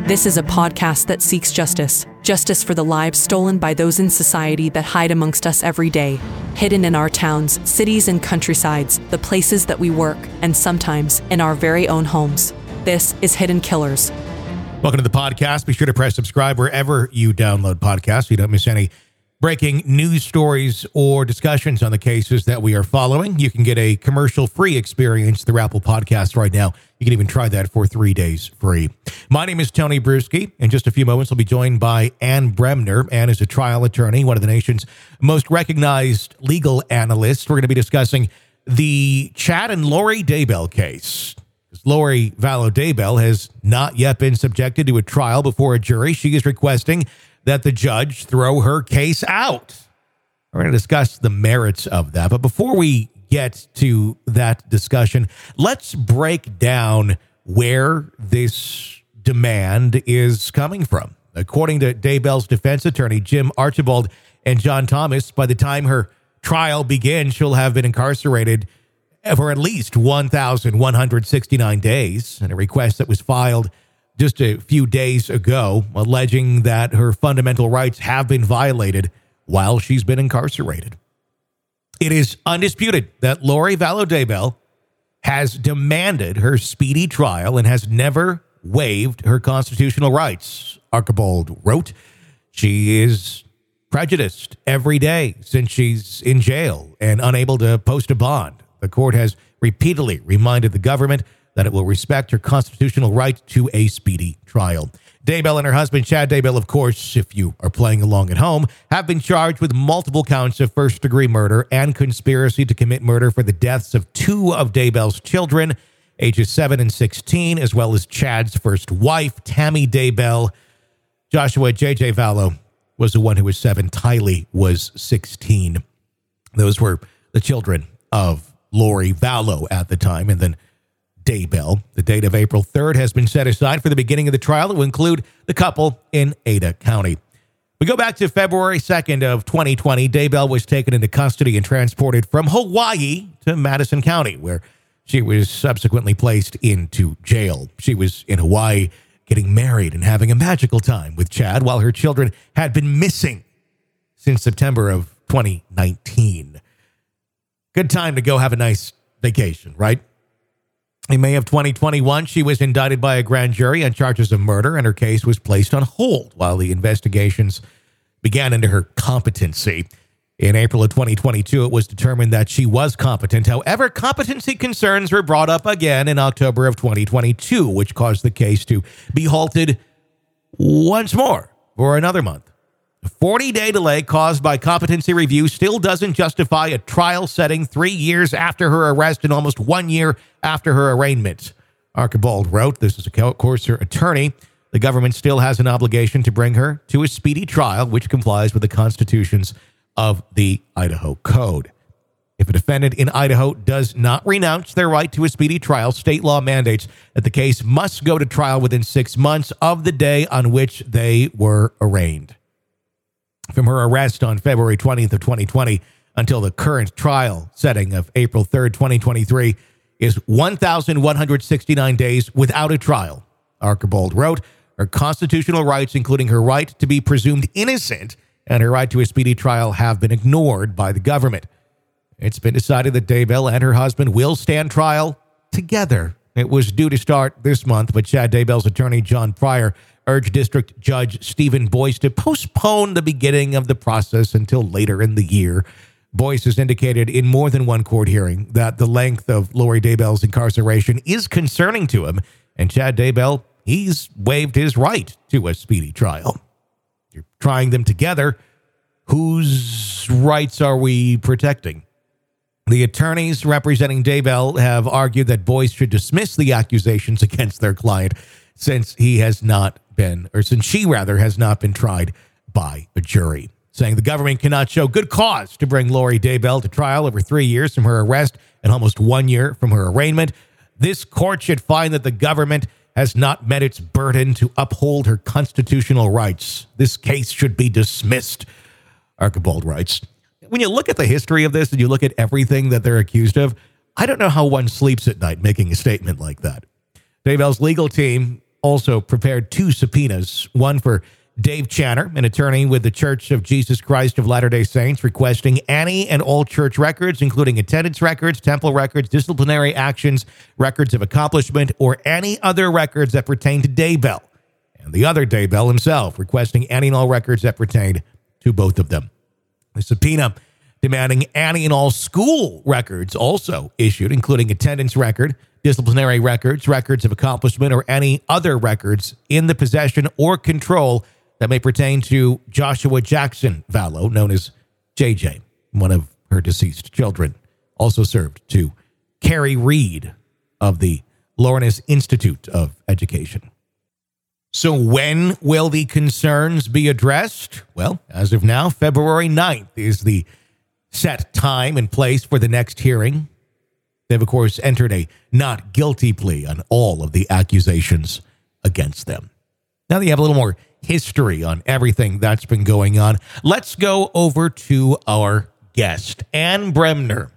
This is a podcast that seeks justice. Justice for the lives stolen by those in society that hide amongst us every day. Hidden in our towns, cities, and countrysides, the places that we work, and sometimes in our very own homes. This is Hidden Killers. Welcome to the podcast. Be sure to press subscribe wherever you download podcasts so you don't miss any breaking news stories or discussions on the cases that we are following. You can get a commercial-free experience through Apple Podcasts right now. You can even try that for 3 days free. My name is Tony Bruschi. In just a few moments, I'll be joined by Ann Bremner. Ann is a trial attorney, one of the nation's most recognized legal analysts. We're going to be discussing the Chad and Lori Daybell case. Lori Vallow Daybell has not yet been subjected to a trial before a jury. She is requesting that the judge throw her case out. We're going to discuss the merits of that. But before we get to that discussion, let's break down where this demand is coming from. According to Daybell's defense attorney, Jim Archibald and John Thomas, by the time her trial begins, she'll have been incarcerated for at least 1,169 days. And a request that was filed just a few days ago, alleging that her fundamental rights have been violated while she's been incarcerated. It is undisputed that Lori Vallow Daybell has demanded her speedy trial and has never waived her constitutional rights. Archibald wrote, she is prejudiced every day since she's in jail and unable to post a bond. The court has repeatedly reminded the government that it will respect her constitutional right to a speedy trial. Daybell and her husband, Chad Daybell, of course, if you are playing along at home, have been charged with multiple counts of first-degree murder and conspiracy to commit murder for the deaths of two of Daybell's children, ages 7 and 16, as well as Chad's first wife, Tammy Daybell. Joshua J.J. Vallow was the one who was 7. Tylee was 16. Those were the children of Lori Vallow at the time, and then Daybell. The date of April 3rd has been set aside for the beginning of the trial that will include the couple in Ada County. We go back to February 2nd of 2020. Daybell was taken into custody and transported from Hawaii to Madison County, where she was subsequently placed into jail. She was in Hawaii getting married and having a magical time with Chad while her children had been missing since September of 2019. Good time to go have a nice vacation, right? In May of 2021, she was indicted by a grand jury on charges of murder, and her case was placed on hold while the investigations began into her competency. In April of 2022, it was determined that she was competent. However, competency concerns were brought up again in October of 2022, which caused the case to be halted once more for another month. A 40-day delay caused by competency review still doesn't justify a trial setting 3 years after her arrest and almost 1 year after her arraignment. Archibald wrote, this is, of course, her attorney. The government still has an obligation to bring her to a speedy trial, which complies with the constitutions of the Idaho Code. If a defendant in Idaho does not renounce their right to a speedy trial, state law mandates that the case must go to trial within 6 months of the day on which they were arraigned. From her arrest on February 20th of 2020 until the current trial setting of April 3rd, 2023, is 1,169 days without a trial. Archibald wrote, her constitutional rights, including her right to be presumed innocent and her right to a speedy trial, have been ignored by the government. It's been decided that Daybell and her husband will stand trial together. It was due to start this month, but Chad Daybell's attorney, John Pryor, urged District Judge Stephen Boyce to postpone the beginning of the process until later in the year. Boyce has indicated in more than one court hearing that the length of Lori Daybell's incarceration is concerning to him, and Chad Daybell, he's waived his right to a speedy trial. You're trying them together. Whose rights are we protecting? The attorneys representing Daybell have argued that Boyce should dismiss the accusations against their client since she has not been tried by a jury, saying the government cannot show good cause to bring Lori Daybell to trial over 3 years from her arrest and almost 1 year from her arraignment. This court should find that the government has not met its burden to uphold her constitutional rights. This case should be dismissed, Archibald writes. When you look at the history of this and you look at everything that they're accused of, I don't know how one sleeps at night making a statement like that. Daybell's legal team also prepared 2 subpoenas, one for Dave Channer, an attorney with the Church of Jesus Christ of Latter-day Saints, requesting any and all church records, including attendance records, temple records, disciplinary actions, records of accomplishment, or any other records that pertain to Daybell. And the other Daybell himself, requesting any and all records that pertained to both of them. The subpoena demanding any and all school records also issued, including attendance record, disciplinary records, records of accomplishment, or any other records in the possession or control that may pertain to Joshua Jackson Vallow, known as JJ, one of her deceased children. Also served to Carrie Reed of the Lawrence Institute of Education. So when will the concerns be addressed? Well, as of now, February 9th is the set time and place for the next hearing. They've, of course, entered a not guilty plea on all of the accusations against them. Now that you have a little more history on everything that's been going on, let's go over to our guest, Ann Bremner,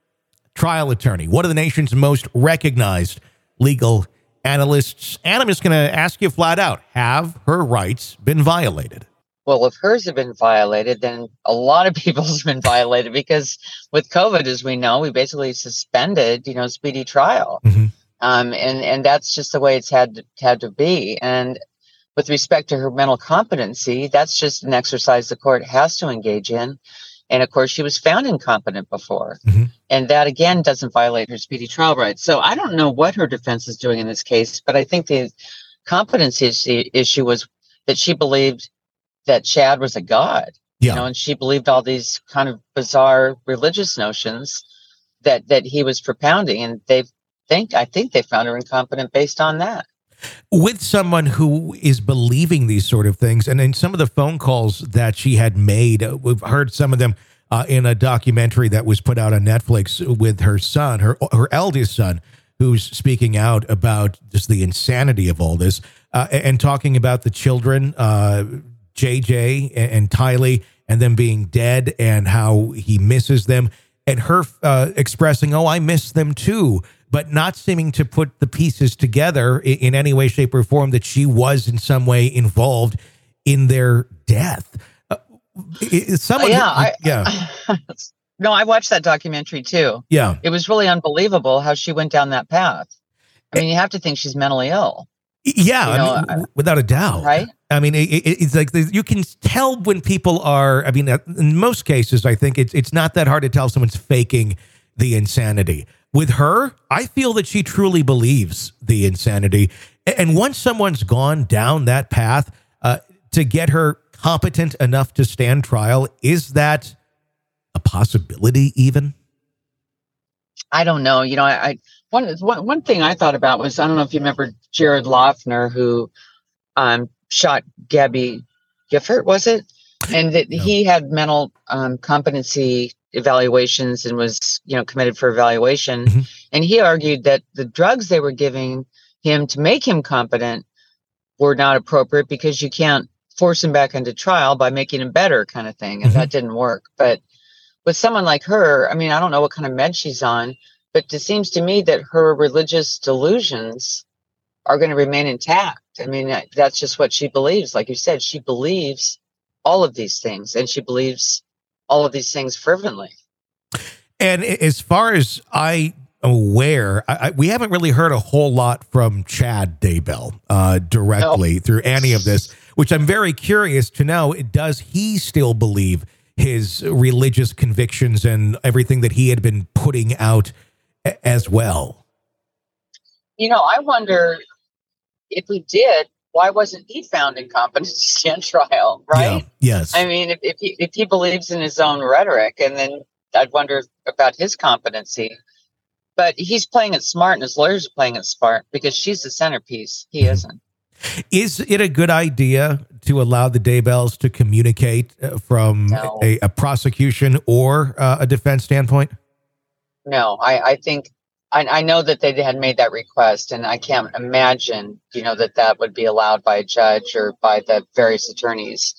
trial attorney, one of the nation's most recognized legal analysts. And I'm just going to ask you flat out, have her rights been violated? Well, if hers have been violated, then a lot of people's been violated, because with COVID, as we know, we basically suspended, speedy trial. Mm-hmm. And that's just the way it's had to be. And with respect to her mental competency, that's just an exercise the court has to engage in. And of course, she was found incompetent before. Mm-hmm. And that, again, doesn't violate her speedy trial rights. So I don't know what her defense is doing in this case, but I think the competency issue was that she believed that Chad was a god, and she believed all these kind of bizarre religious notions that he was propounding. And I think they found her incompetent based on that. With someone who is believing these sort of things, and in some of the phone calls that she had made, we've heard some of them in a documentary that was put out on Netflix with her son, her eldest son, who's speaking out about just the insanity of all this, and talking about the children, JJ and Tylee, and them being dead and how he misses them, and her expressing, I miss them too, but not seeming to put the pieces together in any way, shape, or form that she was in some way involved in their death. No, I watched that documentary too. Yeah. It was really unbelievable how she went down that path. I mean, you have to think she's mentally ill. Yeah, without a doubt. Right? I mean, it's like you can tell when people are, in most cases, I think it's not that hard to tell someone's faking the insanity. With her, I feel that she truly believes the insanity. And once someone's gone down that path, to get her competent enough to stand trial, is that a possibility even? I don't know. One thing I thought about was, I don't know if you remember Jared Loughner, who shot Gabby Gifford, was it? And that he had mental competency evaluations and was, committed for evaluation. Mm-hmm. And he argued that the drugs they were giving him to make him competent were not appropriate, because you can't force him back into trial by making him better, kind of thing. And that didn't work. But with someone like her, I don't know what kind of med she's on, but it seems to me that her religious delusions are going to remain intact. That's just what she believes. Like you said, she believes all of these things, and she believes all of these things fervently. And as far as I am aware, we haven't really heard a whole lot from Chad Daybell directly through any of this, which I'm very curious to know. Does he still believe his religious convictions and everything that he had been putting out as well? I wonder, if he did, why wasn't he found incompetent to stand trial, right? Yeah, yes. If he believes in his own rhetoric, and then I'd wonder about his competency. But he's playing it smart, and his lawyers are playing it smart, because she's the centerpiece. He isn't. Is it a good idea to allow the Daybells to communicate from a prosecution or a defense standpoint? No, I think I know that they had made that request, and I can't imagine, that would be allowed by a judge or by the various attorneys.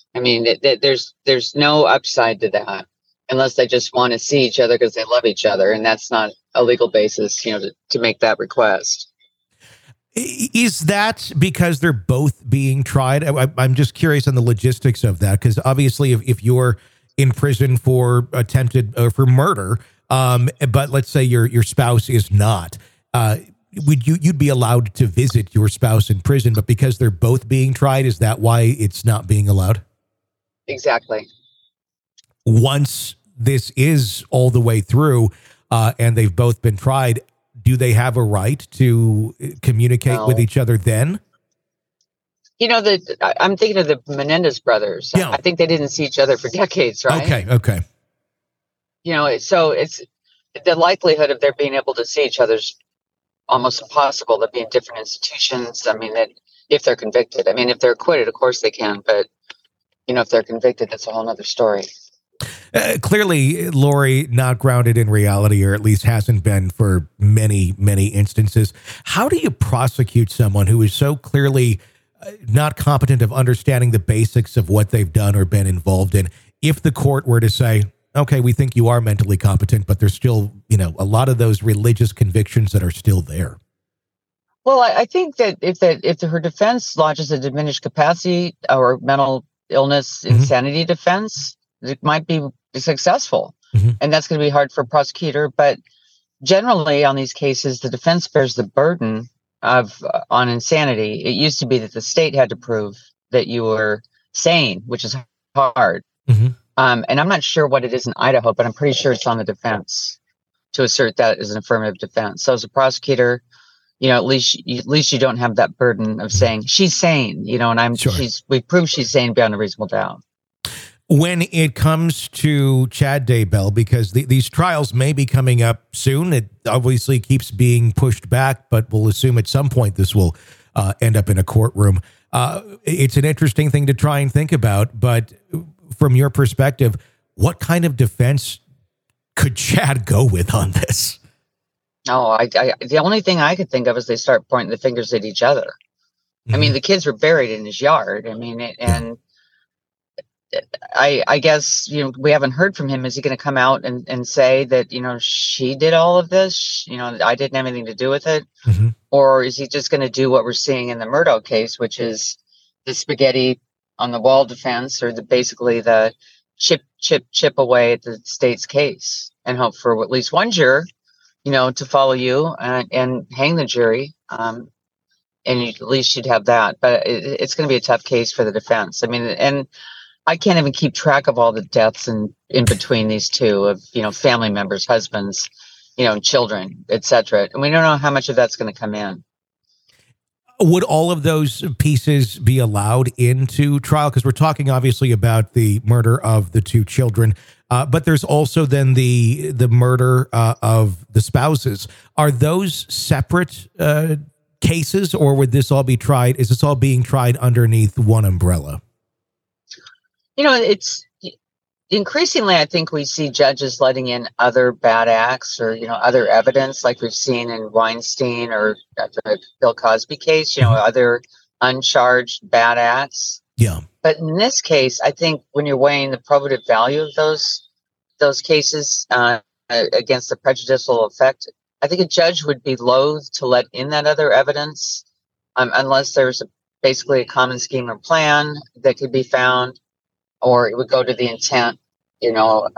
There's no upside to that, unless they just want to see each other because they love each other, and that's not a legal basis, to make that request. Is that because they're both being tried? I'm just curious on the logistics of that, because obviously if you're in prison for attempted or for murder, but let's say your spouse is not, you'd be allowed to visit your spouse in prison, but because they're both being tried, is that why it's not being allowed? Exactly. Once this is all the way through and they've both been tried, do they have a right to communicate with each other then? You know, I'm thinking of the Menendez brothers. Yeah. I think they didn't see each other for decades, right? Okay. You know, so it's the likelihood of their being able to see each other's almost impossible. They'll be in different institutions. I mean, that if they're convicted. I mean, if they're acquitted, of course they can. But, you know, if they're convicted, that's a whole other story. Clearly, Lori, not grounded in reality, or at least hasn't been for many, many instances. How do you prosecute someone who is so clearly not competent of understanding the basics of what they've done or been involved in, if the court were to say, okay, we think you are mentally competent, but there's still, you know, a lot of those religious convictions that are still there? Well, I think that if her defense lodges a diminished capacity or mental illness insanity defense, it might be successful. And that's going to be hard for a prosecutor. But generally on these cases, the defense bears the burden of on insanity. It used to be that the state had to prove that you were sane, which is hard. And I'm not sure what it is in Idaho, but I'm pretty sure it's on the defense to assert that as an affirmative defense. So as a prosecutor, you know, at least you don't have that burden of saying she's sane, you know, and we prove she's sane beyond a reasonable doubt. When it comes to Chad Daybell, because these trials may be coming up soon, it obviously keeps being pushed back, but we'll assume at some point this will end up in a courtroom. It's an interesting thing to try and think about, but from your perspective, what kind of defense could Chad go with on this? No, the only thing I could think of is they start pointing the fingers at each other. I mean, the kids were buried in his yard. I mean, and I guess, you know, we haven't heard from him. Is he going to come out and say that, you know, she did all of this? You know, I didn't have anything to do with it. Or is he just going to do what we're seeing in the Murdaugh case, which is the spaghetti on the wall defense, or basically the chip away at the state's case and hope for at least one juror, you know, to follow you and hang the jury. And at least you'd have that. But it's going to be a tough case for the defense. I mean, and I can't even keep track of all the deaths in between these two of, you know, family members, husbands, you know, children, etc. And we don't know how much of that's going to come in. Would all of those pieces be allowed into trial? Because we're talking obviously about the murder of the two children, but there's also then the murder of the spouses. Are those separate cases, or would this all be tried? Is this all being tried underneath one umbrella? You know, it's increasingly, I think we see judges letting in other bad acts or, you know, other evidence, like we've seen in Weinstein or the Bill Cosby case, you know, other uncharged bad acts. Yeah. But in this case, I think when you're weighing the probative value of those cases against the prejudicial effect, I think a judge would be loath to let in that other evidence unless there's basically a common scheme or plan that could be found. Or it would go to the intent, you know,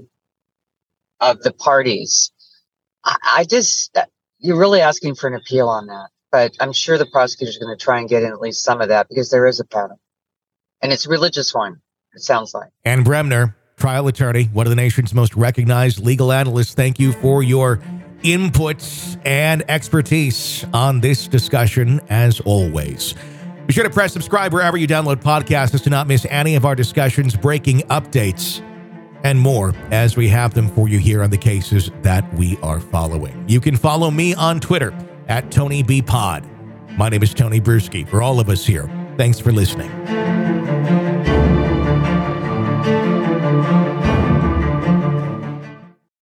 of the parties. I just, you're really asking for an appeal on that. But I'm sure the prosecutor's going to try and get in at least some of that, because there is a pattern. And it's a religious one, it sounds like. Ann Bremner, trial attorney, one of the nation's most recognized legal analysts. Thank you for your input and expertise on this discussion, as always. Be sure to press subscribe wherever you download podcasts to not miss any of our discussions, breaking updates, and more as we have them for you here on the cases that we are following. You can follow me on Twitter at TonyBPod. My name is Tony Bruschi. For all of us here, thanks for listening.